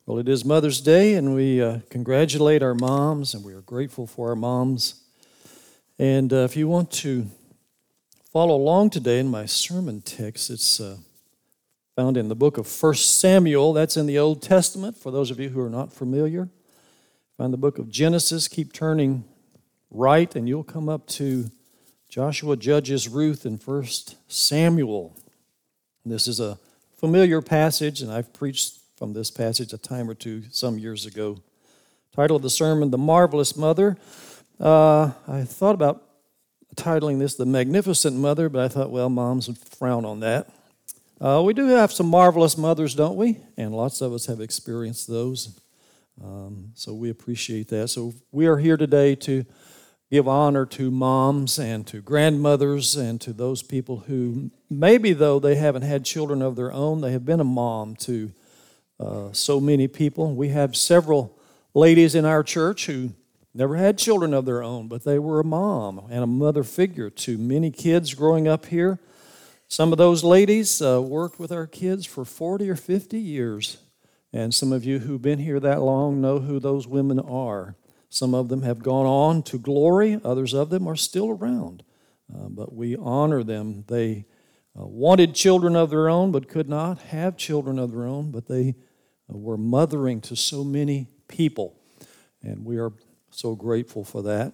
Well, it is Mother's Day, and we congratulate our moms, and we are grateful for our moms. And if you want to follow along today in my sermon text, it's found in the book of 1 Samuel. That's in the Old Testament, for those of you who are not familiar. Find the book of Genesis, keep turning right, and you'll come up to Joshua, Judges, Ruth, and 1 Samuel. This is a familiar passage, and I've preached from this passage a time or two some years ago. Title of the sermon, The Marvelous Mother. I thought about titling this The Magnificent Mother, but I thought, well, moms would frown on that. We do have some marvelous mothers, don't we? And lots of us have experienced those. So we appreciate that. So we are here today to give honor to moms and to grandmothers and to those people who, maybe though they haven't had children of their own, they have been a mom to so many people. We have several ladies in our church who never had children of their own, but they were a mom and a mother figure to many kids growing up here. Some of those ladies worked with our kids for 40 or 50 years, and some of you who've been here that long know who those women are. Some of them have gone on to glory. Others of them are still around, but we honor them. They wanted children of their own, but could not have children of their own, but they were mothering to so many people, and we are so grateful for that.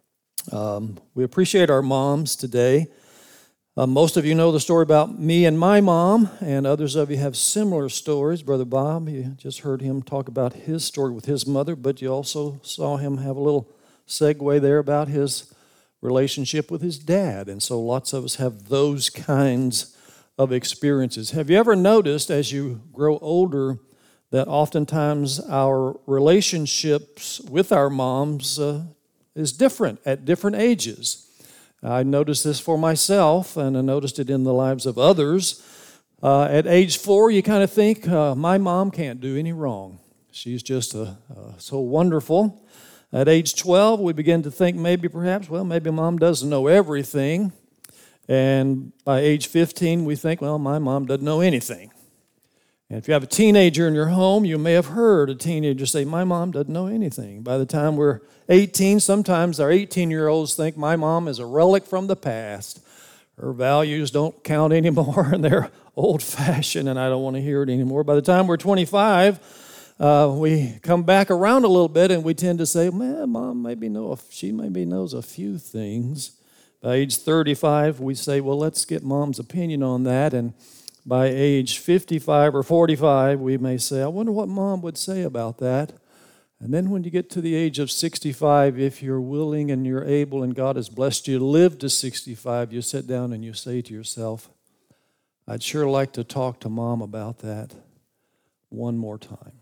We appreciate our moms today. Most of you know the story about me and my mom, and others of you have similar stories. Brother Bob, you just heard him talk about his story with his mother, but you also saw him have a little segue there about his relationship with his dad, and so lots of us have those kinds of experiences. Have you ever noticed as you grow older that oftentimes our relationships with our moms is different at different ages? I noticed this for myself, and I noticed it in the lives of others. At age 4, you kind of think, my mom can't do any wrong. She's just so wonderful. At age 12, we begin to think maybe mom doesn't know everything. And by age 15, we think, well, my mom doesn't know anything. And if you have a teenager in your home, you may have heard a teenager say, my mom doesn't know anything. By the time we're 18, sometimes our 18-year-olds think my mom is a relic from the past. Her values don't count anymore, and they're old-fashioned, and I don't want to hear it anymore. By the time we're 25, we come back around a little bit, and we tend to say, man, mom maybe knows a few things. By age 35, we say, well, let's get mom's opinion on that, and by age 55 or 45, we may say, I wonder what mom would say about that. And then when you get to the age of 65, if you're willing and you're able and God has blessed you to live to 65, you sit down and you say to yourself, I'd sure like to talk to mom about that one more time.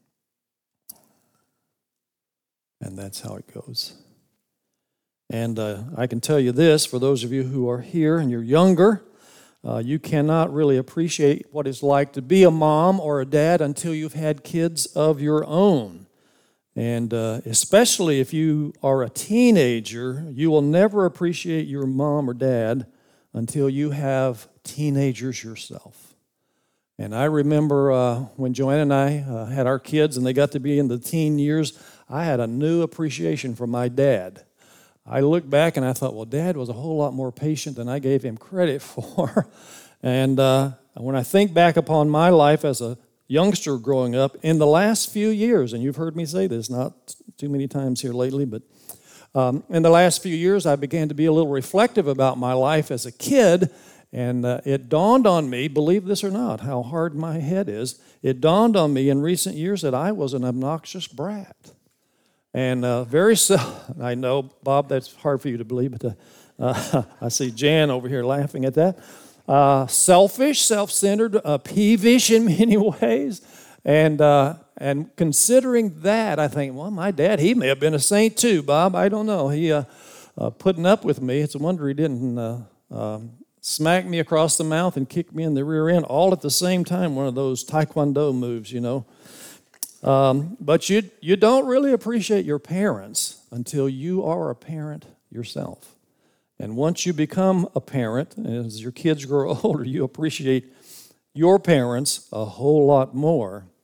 And that's how it goes. And I can tell you this, for those of you who are here and you're younger, you cannot really appreciate what it's like to be a mom or a dad until you've had kids of your own. And especially if you are a teenager, you will never appreciate your mom or dad until you have teenagers yourself. And I remember when Joanne and I had our kids and they got to be in the teen years, I had a new appreciation for my dad. I look back and I thought, well, Dad was a whole lot more patient than I gave him credit for. And when I think back upon my life as a youngster growing up, in the last few years, and you've heard me say this not too many times here lately, but in the last few years, I began to be a little reflective about my life as a kid, and it dawned on me, believe this or not, how hard my head is, it dawned on me in recent years that I was an obnoxious brat. And I know, Bob, that's hard for you to believe, but I see Jan over here laughing at that. Selfish, self-centered, peevish in many ways. And considering that, I think, well, my dad, he may have been a saint too, Bob. I don't know. He putting up with me. It's a wonder he didn't smack me across the mouth and kick me in the rear end all at the same time, one of those taekwondo moves, you know. But you don't really appreciate your parents until you are a parent yourself. And once you become a parent, as your kids grow older, you appreciate your parents a whole lot more.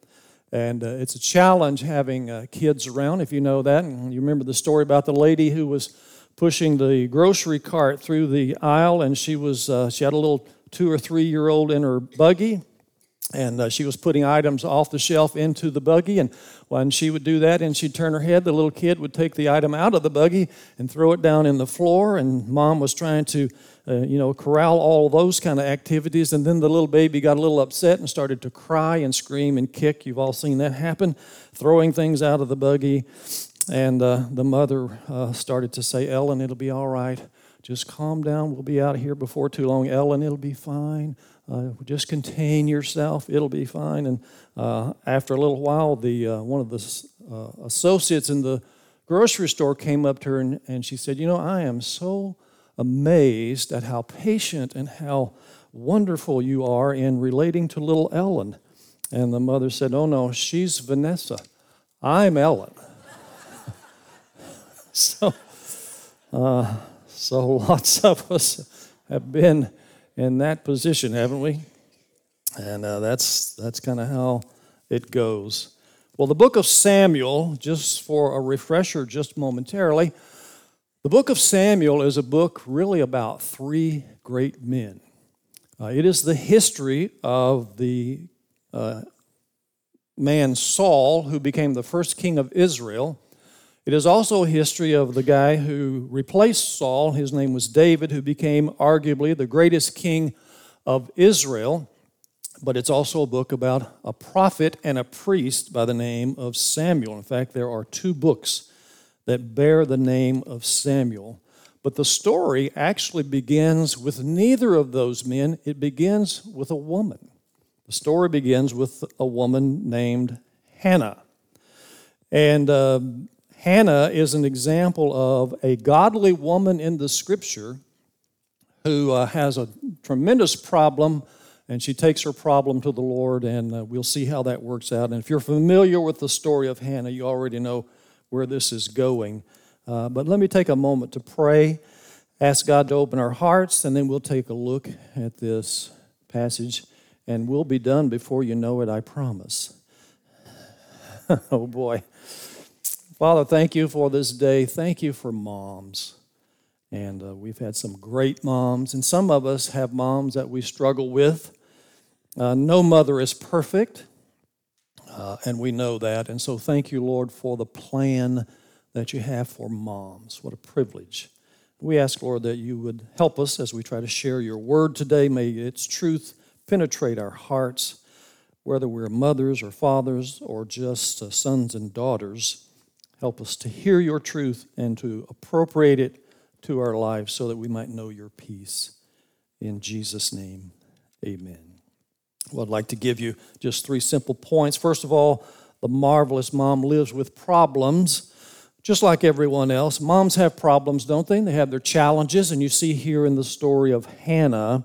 And it's a challenge having kids around, if you know that. And you remember the story about the lady who was pushing the grocery cart through the aisle, and she had a little 2 or 3 year old in her buggy, and she was putting items off the shelf into the buggy. And when she would do that and she'd turn her head, the little kid would take the item out of the buggy and throw it down in the floor. And Mom was trying to corral all of those kind of activities. And then the little baby got a little upset and started to cry and scream and kick. You've all seen that happen, throwing things out of the buggy. And the mother started to say, "Ellen, it'll be all right. Just calm down. We'll be out of here before too long. Ellen, it'll be fine. Just contain yourself. It'll be fine." And after a little while, one of the associates in the grocery store came up to her and she said, "I am so amazed at how patient and how wonderful you are in relating to little Ellen." And the mother said, "Oh no, she's Vanessa. I'm Ellen." So lots of us have been in that position, haven't we? And that's kind of how it goes. Well, the book of Samuel, just for a refresher just momentarily, the book of Samuel is a book really about 3 great men. It is the history of the man Saul, who became the first king of Israel. It is also a history of the guy who replaced Saul. His name was David, who became arguably the greatest king of Israel. But it's also a book about a prophet and a priest by the name of Samuel. In fact, there are 2 books that bear the name of Samuel. But the story actually begins with neither of those men. It begins with a woman. The story begins with a woman named Hannah. And Hannah is an example of a godly woman in the Scripture who has a tremendous problem, and she takes her problem to the Lord, and we'll see how that works out. And if you're familiar with the story of Hannah, you already know where this is going. But let me take a moment to pray, ask God to open our hearts, and then we'll take a look at this passage, and we'll be done before you know it, I promise. Oh boy. Father, thank you for this day. Thank you for moms. And we've had some great moms, and some of us have moms that we struggle with. No mother is perfect, and we know that. And so thank you, Lord, for the plan that you have for moms. What a privilege. We ask, Lord, that you would help us as we try to share your word today. May its truth penetrate our hearts, whether we're mothers or fathers or just sons and daughters. Help us to hear your truth and to appropriate it to our lives so that we might know your peace. In Jesus' name, amen. Well, I'd like to give you just 3 simple points. First of all, the marvelous mom lives with problems, just like everyone else. Moms have problems, don't they? They have their challenges, and you see here in the story of Hannah,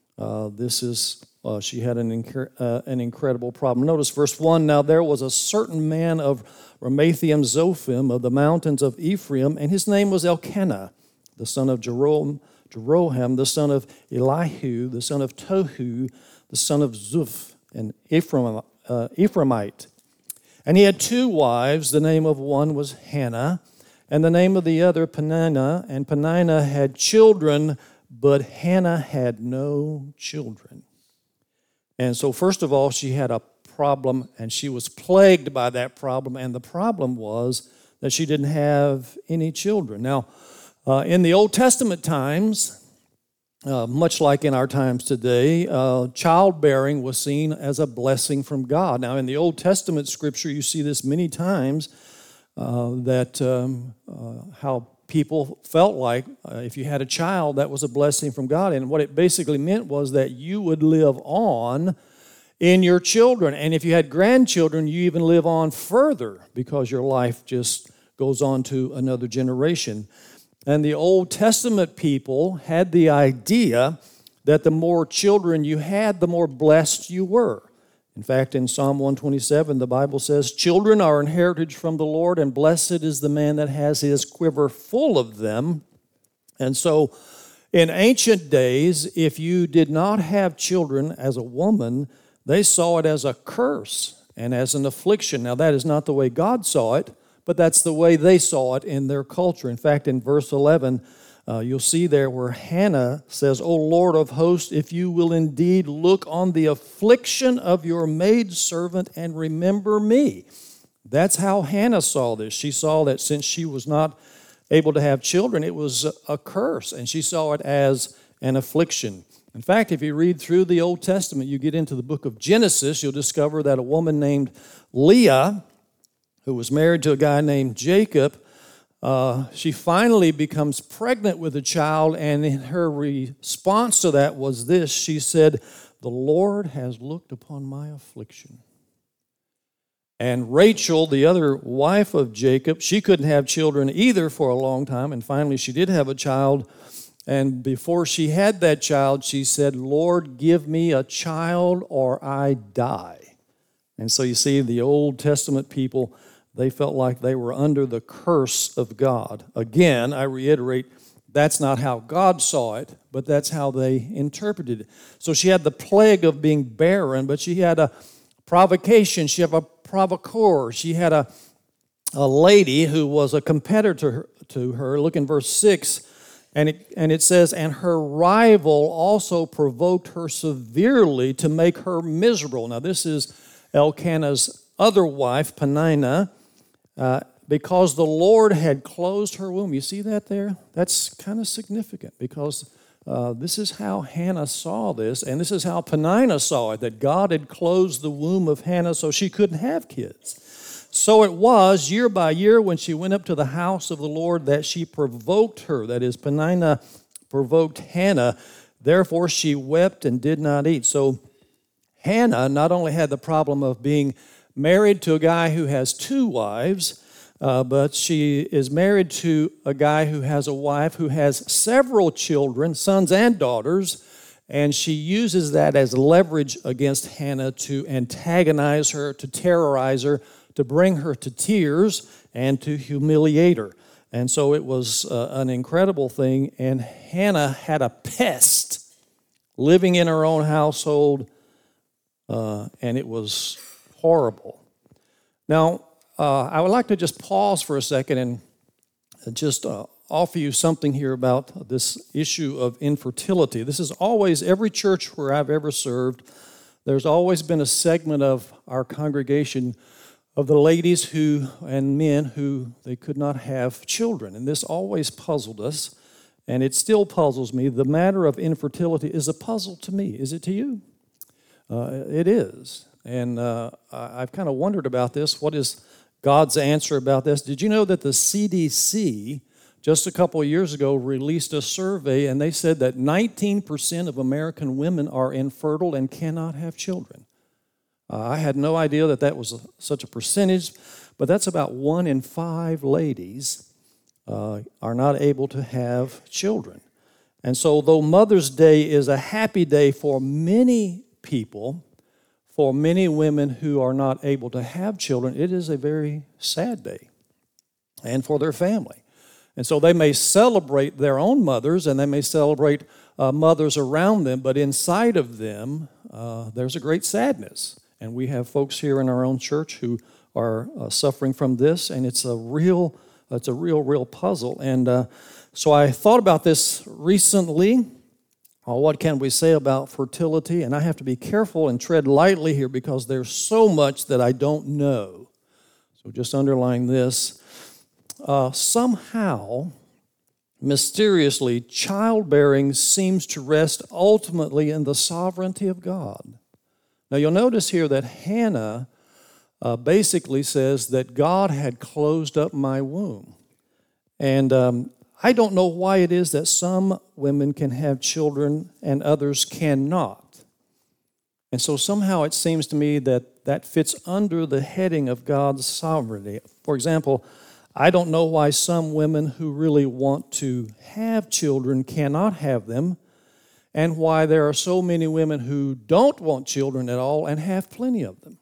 she had an incredible problem. Notice verse 1, "Now there was a certain man of Ramathaim Zophim of the mountains of Ephraim, and his name was Elkanah, the son of Jeroham, the son of Elihu, the son of Tohu, the son of Zuph, an Ephraimite. And he had 2 wives. The name of one was Hannah, and the name of the other Peninnah. And Peninnah had children, but Hannah had no children." And so first of all, she had a problem, and she was plagued by that problem, and the problem was that she didn't have any children. Now, in the Old Testament times, much like in our times today, childbearing was seen as a blessing from God. Now, in the Old Testament scripture, you see this many times, how people felt like if you had a child, that was a blessing from God. And what it basically meant was that you would live on in your children. And if you had grandchildren, you even live on further because your life just goes on to another generation. And the Old Testament people had the idea that the more children you had, the more blessed you were. In fact, in Psalm 127, the Bible says, "Children are an heritage from the Lord, and blessed is the man that has his quiver full of them." And so, in ancient days, if you did not have children as a woman, they saw it as a curse. and as an affliction. Now, that is not the way God saw it, but that's the way they saw it in their culture. In fact, in verse 11, you'll see there where Hannah says, O Lord of hosts, if you will indeed look on the affliction of your maidservant and remember me. That's how Hannah saw this. She saw that since she was not able to have children, it was a curse, and she saw it as an affliction. In fact, if you read through the Old Testament, you get into the book of Genesis, you'll discover that a woman named Leah, who was married to a guy named Jacob, she finally becomes pregnant with a child, and her response to that was this. She said, the Lord has looked upon my affliction. And Rachel, the other wife of Jacob, she couldn't have children either for a long time, and finally she did have a child. And before she had that child, she said, Lord, give me a child or I die. And so you see, the Old Testament people, they felt like they were under the curse of God. Again, I reiterate, that's not how God saw it, but that's how they interpreted it. So she had the plague of being barren, but she had a provocation. She had a provocateur. She had a lady who was a competitor to her. Look in verse 6, and it says, and her rival also provoked her severely to make her miserable. Now this is Elkanah's other wife, Peninnah, because the Lord had closed her womb. You see that there? That's kind of significant because this is how Hannah saw this, and this is how Peninnah saw it, that God had closed the womb of Hannah so she couldn't have kids. So it was year by year when she went up to the house of the Lord that she provoked her. That is, Peninnah provoked Hannah. Therefore she wept and did not eat. So Hannah not only had the problem of being married to a guy who has two wives, but she is married to a guy who has a wife who has several children, sons and daughters, and she uses that as leverage against Hannah to antagonize her, to terrorize her, to bring her to tears, and to humiliate her. And so it was an incredible thing, and Hannah had a pest living in her own household, and it was horrible. Now, I would like to just pause for a second and just offer you something here about this issue of infertility. This is always, every church where I've ever served, there's always been a segment of our congregation of the ladies who and men who they could not have children. And this always puzzled us, and it still puzzles me. The matter of infertility is a puzzle to me. Is it to you? It is. And I've kind of wondered about this. What is God's answer about this? Did you know that the CDC just a couple of years ago released a survey, and they said that 19% of American women are infertile and cannot have children? I had no idea that that was such a percentage, but that's about 1 in 5 ladies are not able to have children. And so though Mother's Day is a happy day for many people, for many women who are not able to have children, it is a very sad day, and for their family. And so they may celebrate their own mothers, and they may celebrate mothers around them, but inside of them, there's a great sadness. And we have folks here in our own church who are suffering from this, and it's a real puzzle. And so I thought about this recently. What can we say about fertility? And I have to be careful and tread lightly here because there's so much that I don't know. So just underline this. Somehow, mysteriously, childbearing seems to rest ultimately in the sovereignty of God. Now you'll notice here that Hannah basically says that God had closed up my womb. And I don't know why it is that some women can have children and others cannot. And so somehow it seems to me that that fits under the heading of God's sovereignty. For example, I don't know why some women who really want to have children cannot have them, and why there are so many women who don't want children at all and have plenty of them.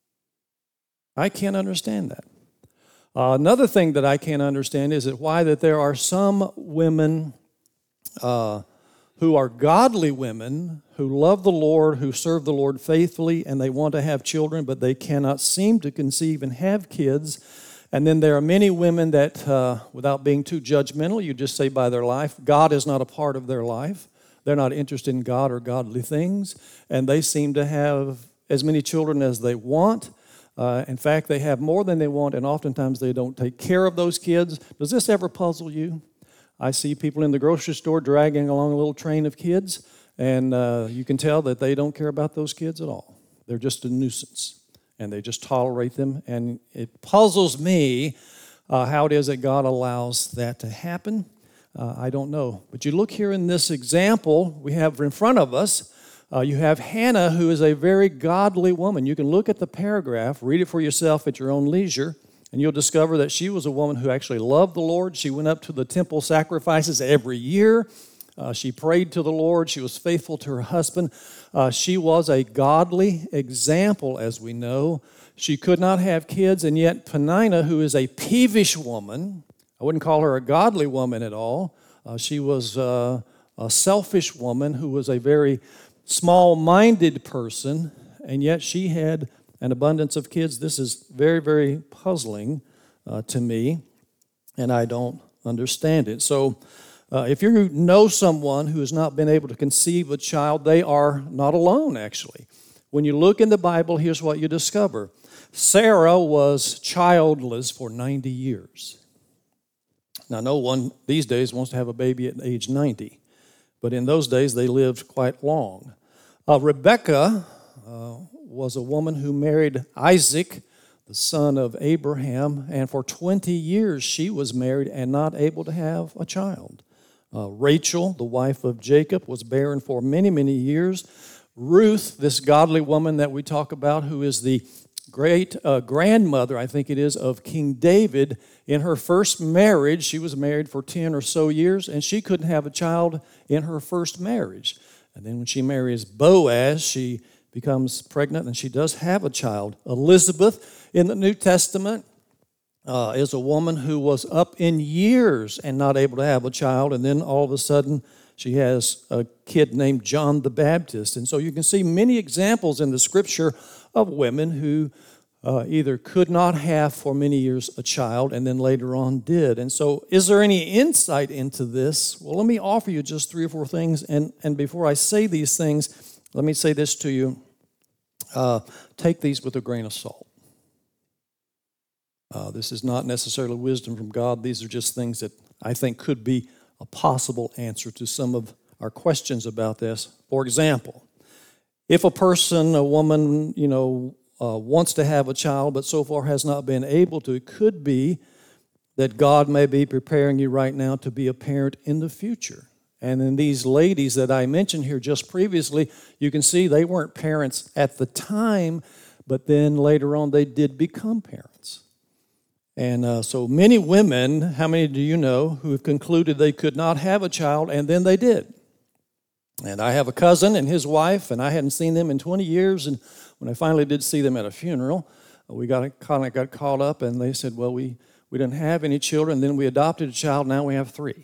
I can't understand that. Another thing that I can't understand is that why that there are some women who are godly women who love the Lord, who serve the Lord faithfully, and they want to have children, but they cannot seem to conceive and have kids. And then there are many women that, without being too judgmental, you just say by their life, God is not a part of their life. They're not interested in God or godly things, and they seem to have as many children as they want. In fact, they have more than they want, and oftentimes they don't take care of those kids. Does this ever puzzle you? I see people in the grocery store dragging along a little train of kids, and you can tell that they don't care about those kids at all. They're just a nuisance, and they just tolerate them. And it puzzles me how it is that God allows that to happen. I don't know. But you look here in this example we have in front of us, you have Hannah, who is a very godly woman. You can look at the paragraph, read it for yourself at your own leisure, and you'll discover that she was a woman who actually loved the Lord. She went up to the temple sacrifices every year. She prayed to the Lord. She was faithful to her husband. She was a godly example, as we know. She could not have kids, and yet Peninnah, who is a peevish woman, I wouldn't call her a godly woman at all. She was a selfish woman who was a very small-minded person, and yet she had an abundance of kids. This is very, very puzzling to me, and I don't understand it. So if you know someone who has not been able to conceive a child, they are not alone, actually. When you look in the Bible, here's what you discover. Sarah was childless for 90 years. Now, no one these days wants to have a baby at age 90, but in those days they lived quite long. Rebekah was a woman who married Isaac, the son of Abraham, and for 20 years she was married and not able to have a child. Rachel, the wife of Jacob, was barren for many, many years. Ruth, this godly woman that we talk about, who is the great grandmother, I think it is, of King David, in her first marriage, she was married for 10 or so years, and she couldn't have a child in her first marriage. And then when she marries Boaz, she becomes pregnant, and she does have a child. Elizabeth, in the New Testament, is a woman who was up in years and not able to have a child, and then all of a sudden she has a kid named John the Baptist. And so you can see many examples in the Scripture of women who either could not have for many years a child and then later on did. And so is there any insight into this? Well, let me offer you just 3 or 4 things, and before I say these things, let me say this to you. Take these with a grain of salt. This is not necessarily wisdom from God. These are just things that I think could be a possible answer to some of our questions about this. For example, if a person, a woman, wants to have a child but so far has not been able to, it could be that God may be preparing you right now to be a parent in the future. And then these ladies that I mentioned here just previously, you can see they weren't parents at the time, but then later on they did become parents. And so many women, how many do you know, who have concluded they could not have a child, and then they did. And I have a cousin and his wife, and I hadn't seen them in 20 years, and when I finally did see them at a funeral, we got caught up, and they said, well, we didn't have any children, then we adopted a child, now we have 3.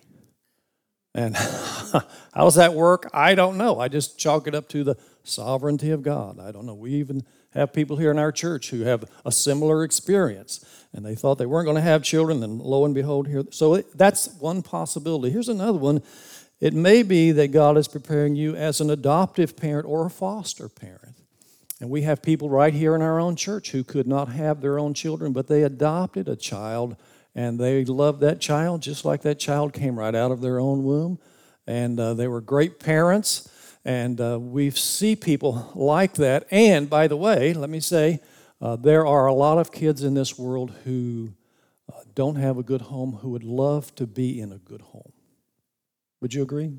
And how does that work? I don't know. I just chalk it up to the sovereignty of God. I don't know. We even have people here in our church who have a similar experience, and they thought they weren't going to have children, and lo and behold, here. So that's one possibility. Here's another one. It may be that God is preparing you as an adoptive parent or a foster parent. And we have people right here in our own church who could not have their own children, but they adopted a child, and they loved that child just like that child came right out of their own womb. And they were great parents, and we see people like that. And by the way, let me say, there are a lot of kids in this world who don't have a good home, who would love to be in a good home. Would you agree?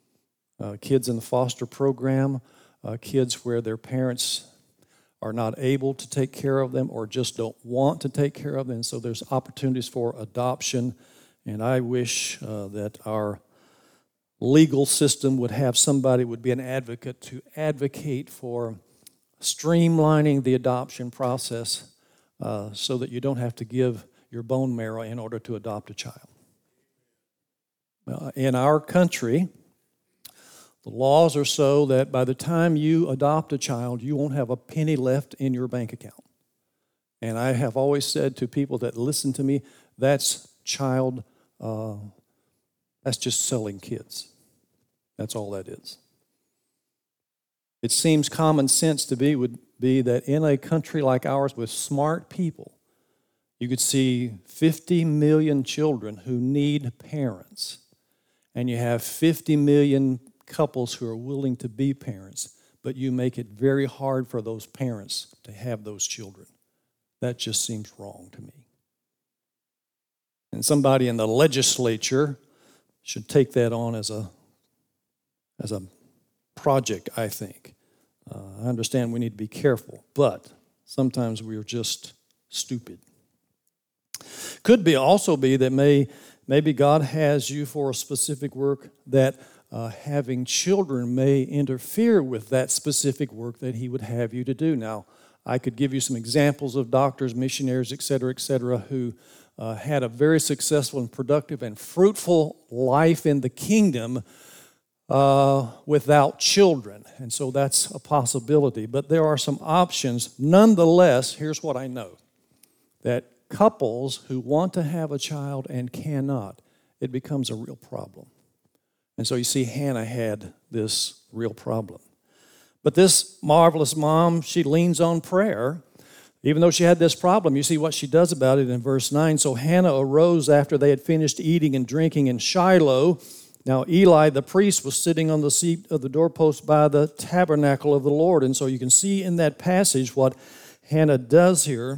Kids in the foster program, kids where their parents are not able to take care of them or just don't want to take care of them. So there's opportunities for adoption. And I wish that our legal system would have somebody would be an advocate to advocate for streamlining the adoption process so that you don't have to give your bone marrow in order to adopt a child. In our country, The laws are so that by the time you adopt a child, you won't have a penny left in your bank account. And I have always said to people that listen to me, that's just selling kids. That's all that is. It seems common sense to would be that in a country like ours with smart people, you could see 50 million children who need parents, and you have 50 million couples who are willing to be parents, but you make it very hard for those parents to have those children. That just seems wrong to me. And somebody in the legislature should take that on as a project, I think. I understand we need to be careful, but sometimes we are just stupid. Could also be that maybe God has you for a specific work, that having children may interfere with that specific work that He would have you to do. Now, I could give you some examples of doctors, missionaries, et cetera, who had a very successful and productive and fruitful life in the kingdom without children. And so that's a possibility. But there are some options. Nonetheless, here's what I know. That couples who want to have a child and cannot, it becomes a real problem. And so you see, Hannah had this real problem. But this marvelous mom, she leans on prayer. Even though she had this problem, you see what she does about it in verse 9. So Hannah arose after they had finished eating and drinking in Shiloh. Now Eli, the priest, was sitting on the seat of the doorpost by the tabernacle of the Lord. And so you can see in that passage what Hannah does here.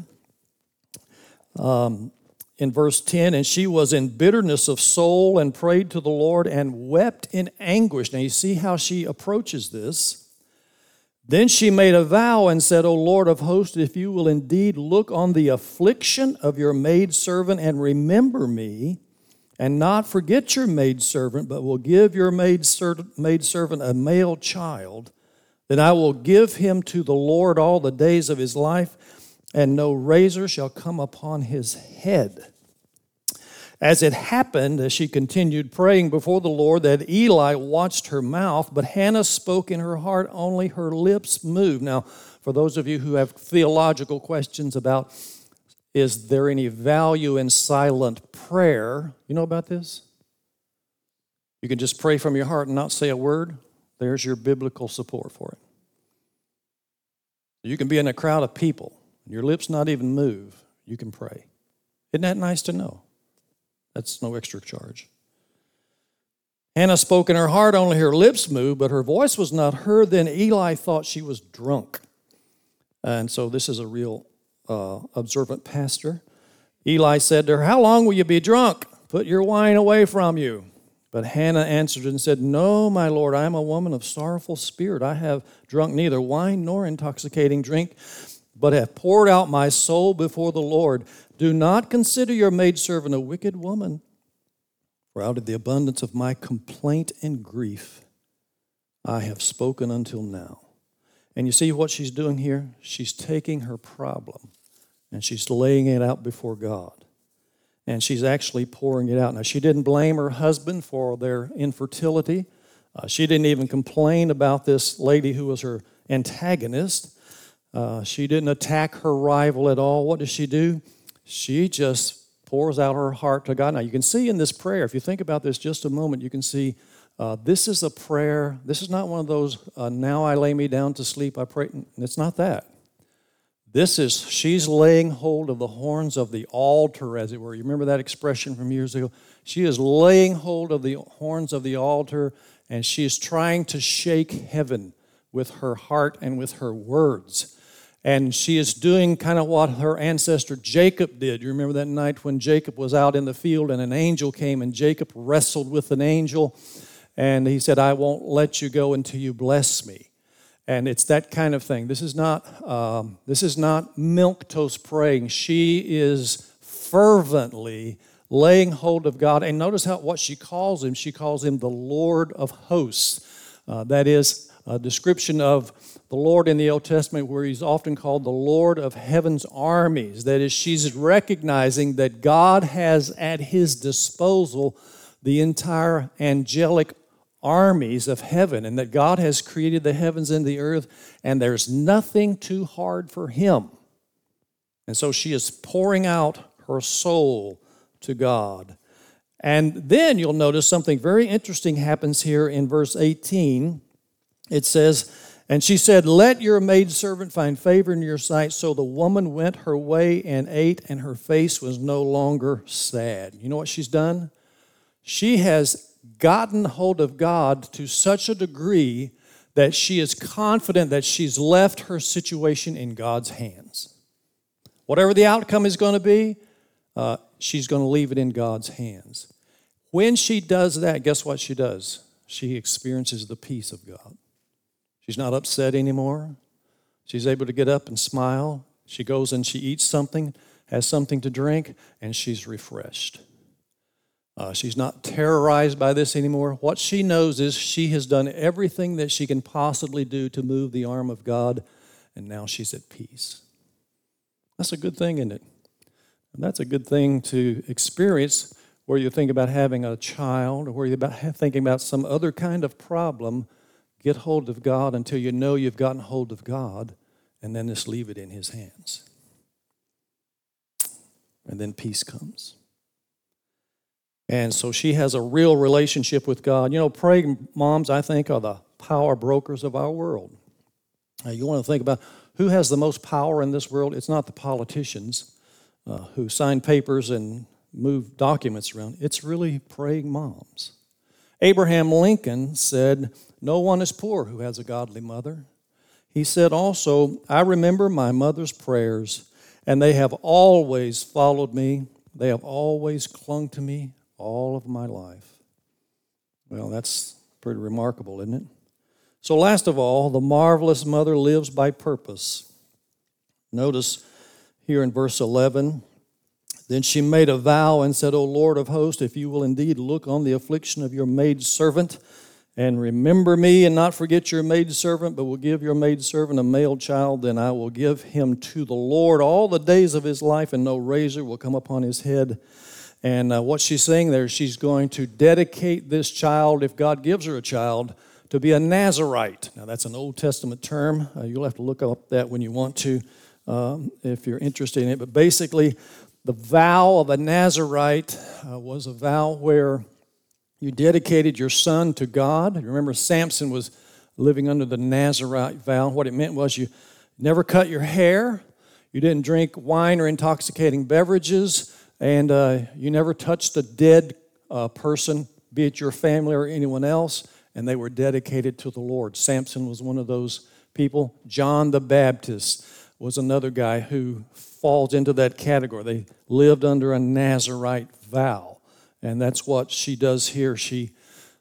In verse 10, and she was in bitterness of soul and prayed to the Lord and wept in anguish. Now you see how she approaches this. Then she made a vow and said, O Lord of hosts, if you will indeed look on the affliction of your maidservant and remember me, and not forget your maidservant, but will give your maidservant a male child, then I will give him to the Lord all the days of his life, and no razor shall come upon his head. As it happened, as she continued praying before the Lord, that Eli watched her mouth, but Hannah spoke in her heart, only her lips moved. Now, for those of you who have theological questions about, is there any value in silent prayer? You know about this? You can just pray from your heart and not say a word. There's your biblical support for it. You can be in a crowd of people, your lips not even move, you can pray. Isn't that nice to know? That's no extra charge. Hannah spoke in her heart, only her lips moved, but her voice was not heard. Then Eli thought she was drunk. And so this is a real observant pastor. Eli said to her, how long will you be drunk? Put your wine away from you. But Hannah answered and said, no, my Lord, I am a woman of sorrowful spirit. I have drunk neither wine nor intoxicating drink, but have poured out my soul before the Lord. Do not consider your maidservant a wicked woman, for out of the abundance of my complaint and grief I have spoken until now. And you see what she's doing here? She's taking her problem and she's laying it out before God. And she's actually pouring it out. Now, she didn't blame her husband for their infertility. She didn't even complain about this lady who was her antagonist. She didn't attack her rival at all. What does she do? She just pours out her heart to God. Now, you can see in this prayer, if you think about this just a moment, you can see this is a prayer. This is not one of those, now I lay me down to sleep, I pray. It's not that. She's laying hold of the horns of the altar, as it were. You remember that expression from years ago? She is laying hold of the horns of the altar, and she is trying to shake heaven with her heart and with her words. And she is doing kind of what her ancestor Jacob did. You remember that night when Jacob was out in the field and an angel came and Jacob wrestled with an angel and he said, I won't let you go until you bless me. And it's that kind of thing. This is not milquetoast praying. She is fervently laying hold of God. And notice what she calls him. She calls him the Lord of hosts. That is a description of the Lord in the Old Testament where he's often called the Lord of heaven's armies. That is, she's recognizing that God has at his disposal the entire angelic armies of heaven and that God has created the heavens and the earth and there's nothing too hard for him. And so she is pouring out her soul to God. And then you'll notice something very interesting happens here in verse 18. It says, "And she said, 'Let your maidservant find favor in your sight.' So the woman went her way and ate, and her face was no longer sad." You know what she's done? She has gotten hold of God to such a degree that she is confident that she's left her situation in God's hands. Whatever the outcome is going to be, she's going to leave it in God's hands. When she does that, guess what she does? She experiences the peace of God. She's not upset anymore. She's able to get up and smile. She goes and she eats something, has something to drink, and she's refreshed. She's not terrorized by this anymore. What she knows is she has done everything that she can possibly do to move the arm of God, and now she's at peace. That's a good thing, isn't it? And that's a good thing to experience where you think about having a child or where you're thinking about some other kind of problem. Get hold of God until you know you've gotten hold of God, and then just leave it in His hands. And then peace comes. And so she has a real relationship with God. You know, praying moms, I think, are the power brokers of our world. You want to think about who has the most power in this world? It's not the politicians who sign papers and move documents around. It's really praying moms. Abraham Lincoln said, "No one is poor who has a godly mother." He said also, "I remember my mother's prayers, and they have always followed me. They have always clung to me all of my life." Well, that's pretty remarkable, isn't it? So last of all, the marvelous mother lives by purpose. Notice here in verse 11, "Then she made a vow and said, 'O Lord of hosts, if you will indeed look on the affliction of your maidservant and remember me and not forget your maidservant, but will give your maidservant a male child, then I will give him to the Lord all the days of his life, and no razor will come upon his head.'" And what she's saying there, she's going to dedicate this child, if God gives her a child, to be a Nazirite. Now, that's an Old Testament term. You'll have to look up that when you want to, if you're interested in it. But basically, the vow of a Nazirite was a vow where you dedicated your son to God. You remember Samson was living under the Nazirite vow. What it meant was you never cut your hair, you didn't drink wine or intoxicating beverages, and you never touched a dead person, be it your family or anyone else, and they were dedicated to the Lord. Samson was one of those people. John the Baptist was another guy who falls into that category. They lived under a Nazirite vow, and that's what she does here. She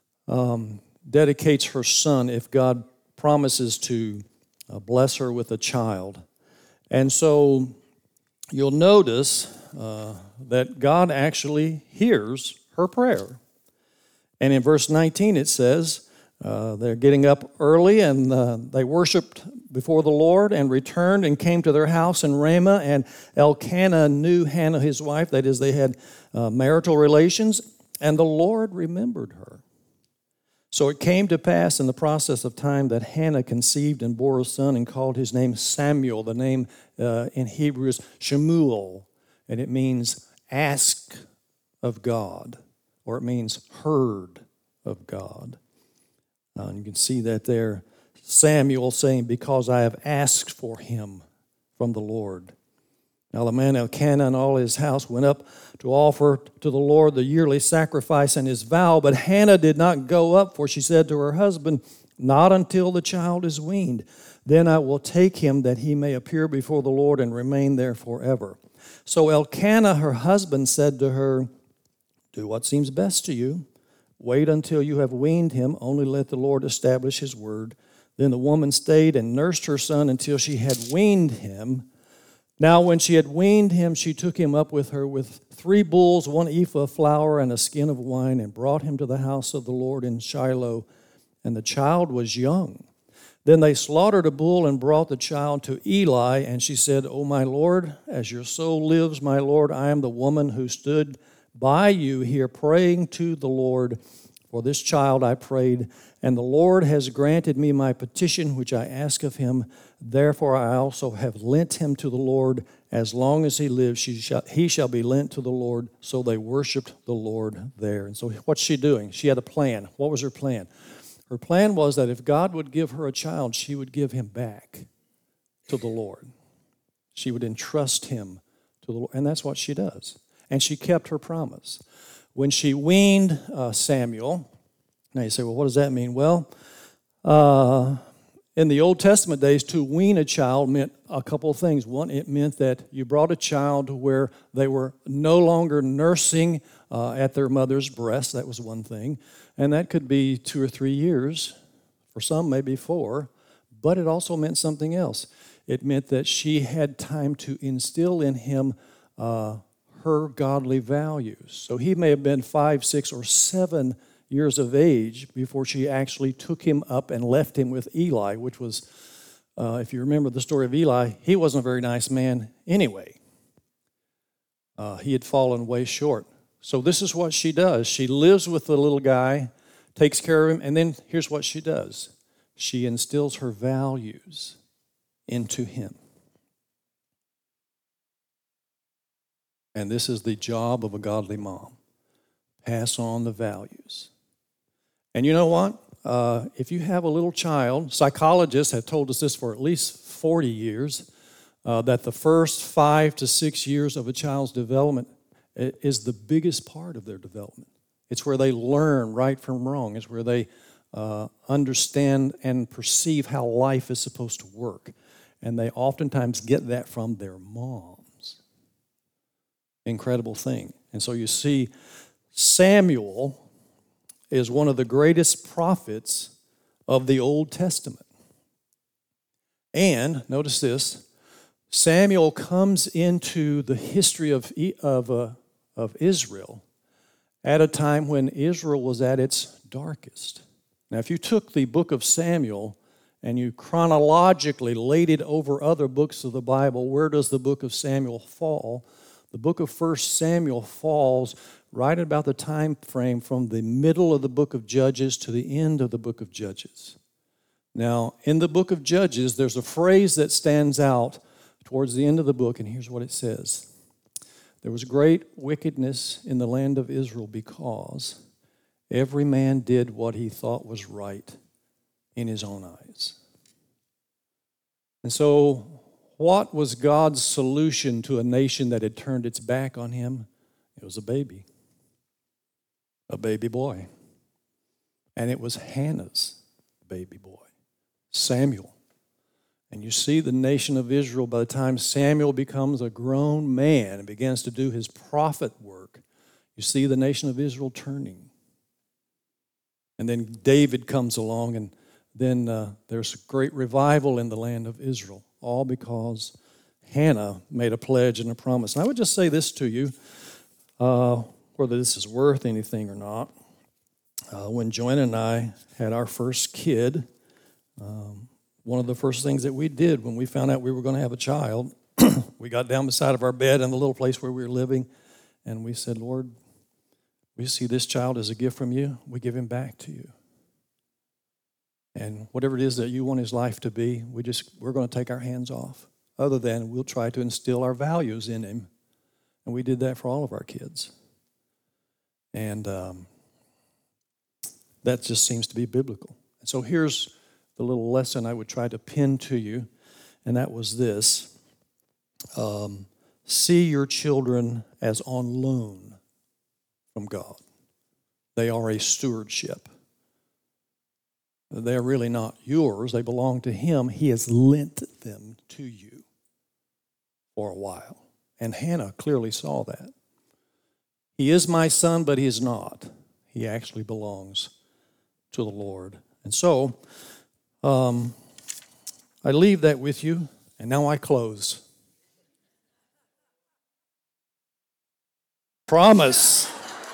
dedicates her son if God promises to bless her with a child. And so you'll notice that God actually hears her prayer. And in verse 19 it says, they're getting up early and they worshiped before the Lord and returned and came to their house in Ramah. And Elkanah knew Hannah his wife, that is, they had marital relations, and the Lord remembered her. So it came to pass in the process of time that Hannah conceived and bore a son and called his name Samuel. The name in Hebrew is Shemuel, and it means ask of God, or it means heard of God. And you can see that there. Samuel saying, "Because I have asked for him from the Lord." Now the man Elkanah and all his house went up to offer to the Lord the yearly sacrifice and his vow, but Hannah did not go up, for she said to her husband, "Not until the child is weaned. Then I will take him that he may appear before the Lord and remain there forever." So Elkanah, her husband, said to her, "Do what seems best to you. Wait until you have weaned him. Only let the Lord establish his word." Then the woman stayed and nursed her son until she had weaned him. Now when she had weaned him, she took him up with her with 3 bulls, 1 ephah of flour, and a skin of wine, and brought him to the house of the Lord in Shiloh. And the child was young. Then they slaughtered a bull and brought the child to Eli. And she said, "O my Lord, as your soul lives, my Lord, I am the woman who stood by you here praying to the Lord. For this child I prayed, and the Lord has granted me my petition which I ask of him. Therefore I also have lent him to the Lord. As long as he lives, he shall be lent to the Lord. So they worshiped the Lord there. And so what's she doing? She had a plan. What was her plan? Her plan was that if God would give her a child, she would give him back to the Lord. She would entrust him to the Lord. And that's what she does. And she kept her promise. When she weaned Samuel, now you say, well, what does that mean? Well, in the Old Testament days, to wean a child meant a couple of things. One, it meant that you brought a child to where they were no longer nursing at their mother's breast. That was one thing. And that could be 2 or 3 years. For some, maybe 4. But it also meant something else. It meant that she had time to instill in him her godly values. So he may have been 5, 6, or 7 years of age before she actually took him up and left him with Eli, which was, if you remember the story of Eli, he wasn't a very nice man anyway. He had fallen way short. So this is what she does. She lives with the little guy, takes care of him, and then here's what she does. She instills her values into him. And this is the job of a godly mom. Pass on the values. And you know what? If you have a little child, psychologists have told us this for at least 40 years, that the first 5 to 6 years of a child's development is the biggest part of their development. It's where they learn right from wrong. It's where they understand and perceive how life is supposed to work. And they oftentimes get that from their moms. Incredible thing. And so you see, Samuel is one of the greatest prophets of the Old Testament. And, notice this, Samuel comes into the history of Israel at a time when Israel was at its darkest. Now, if you took the book of Samuel and you chronologically laid it over other books of the Bible, where does the book of Samuel fall? The book of 1 Samuel falls right at about the time frame from the middle of the book of Judges to the end of the book of Judges. Now, in the book of Judges, there's a phrase that stands out towards the end of the book, and here's what it says. There was great wickedness in the land of Israel because every man did what he thought was right in his own eyes. And so, what was God's solution to a nation that had turned its back on him? It was a baby boy. And it was Hannah's baby boy, Samuel. And you see the nation of Israel, by the time Samuel becomes a grown man and begins to do his prophet work, you see the nation of Israel turning. And then David comes along, and then there's a great revival in the land of Israel, all because Hannah made a pledge and a promise. And I would just say this to you, whether this is worth anything or not. When Joanna and I had our first kid, one of the first things that we did when we found out we were going to have a child, we got down beside of our bed in the little place where we were living, and we said, Lord, we see this child as a gift from you. We give him back to you. And whatever it is that you want his life to be, we're going to take our hands off. Other than we'll try to instill our values in him. And we did that for all of our kids. And that just seems to be biblical. And so here's the little lesson I would try to pin to you, and that was this. See your children as on loan from God. They are a stewardship. They're really not yours. They belong to Him. He has lent them to you for a while. And Hannah clearly saw that. He is my son, but he is not. He actually belongs to the Lord. And so, I leave that with you, and now I close. Promise.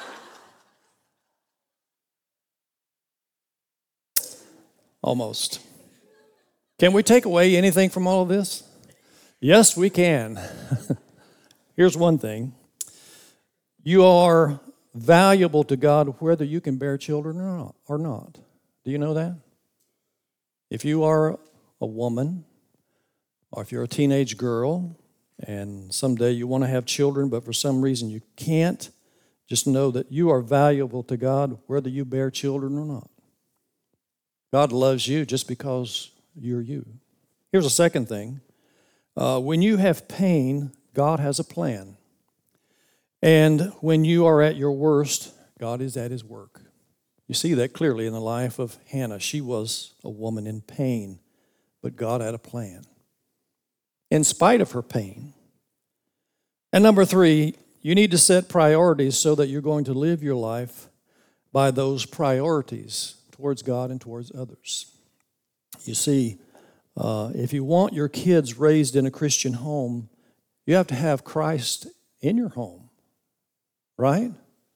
Almost. Can we take away anything from all of this? Yes, we can. Here's one thing. You are valuable to God whether you can bear children or not. Do you know that? If you are a woman, or if you're a teenage girl, and someday you want to have children, but for some reason you can't, just know that you are valuable to God whether you bear children or not. God loves you just because you're you. Here's a second thing. When you have pain, God has a plan. And when you are at your worst, God is at his work. You see that clearly in the life of Hannah. She was a woman in pain, but God had a plan in spite of her pain. And number 3, you need to set priorities so that you're going to live your life by those priorities towards God and towards others. You see, if you want your kids raised in a Christian home, you have to have Christ in your home, right?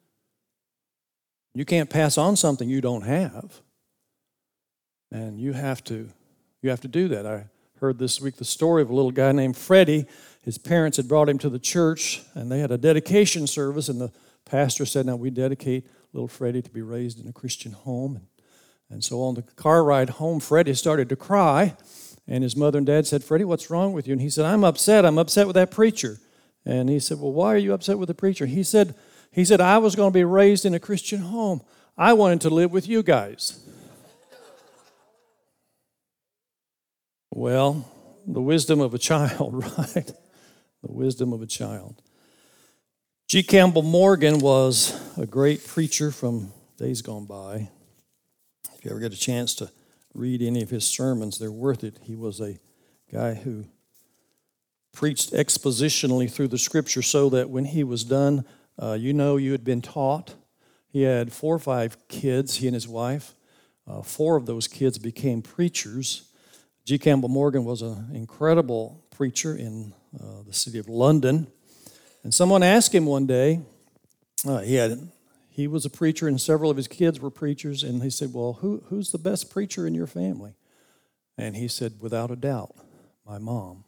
You can't pass on something you don't have. And you have to do that. I heard this week the story of a little guy named Freddie. His parents had brought him to the church, and they had a dedication service, and the pastor said, now we dedicate little Freddie to be raised in a Christian home. And so on the car ride home, Freddie started to cry, and his mother and dad said, Freddie, what's wrong with you? And he said, I'm upset with that preacher. And he said, well, why are you upset with the preacher? He said, I was going to be raised in a Christian home. I wanted to live with you guys. Well, the wisdom of a child, right? The wisdom of a child. G. Campbell Morgan was a great preacher from days gone by. If you ever get a chance to read any of his sermons, they're worth it. He was a guy who preached expositionally through the Scripture so that when he was done, you had been taught. He had 4 or 5 kids, he and his wife. 4 of those kids became preachers. G. Campbell Morgan was an incredible preacher in the city of London. And someone asked him one day, he was a preacher and several of his kids were preachers, and he said, well, who's the best preacher in your family? And he said, without a doubt, my mom.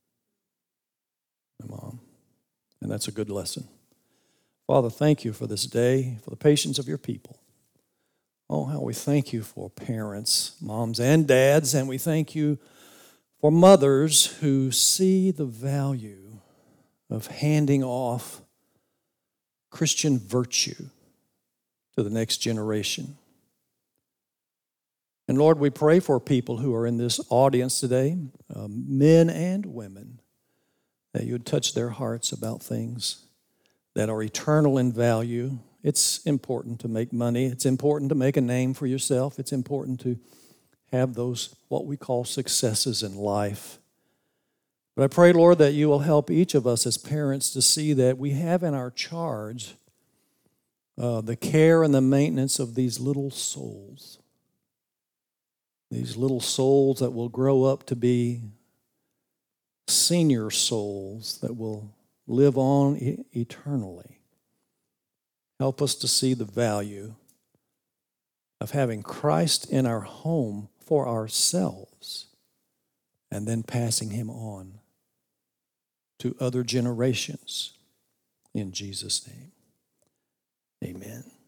My mom. And that's a good lesson. Father, thank you for this day, for the patience of your people. Oh, how we thank you for parents, moms and dads, and we thank you for mothers who see the value of handing off Christian virtue to the next generation. And Lord, we pray for people who are in this audience today, men and women, that you would touch their hearts about things that are eternal in value. It's important to make money. It's important to make a name for yourself. It's important to have those, what we call successes in life. But I pray, Lord, that you will help each of us as parents to see that we have in our charge the care and the maintenance of these little souls that will grow up to be senior souls that will live on eternally. Help us to see the value of having Christ in our home for ourselves and then passing him on to other generations. In Jesus' name, amen.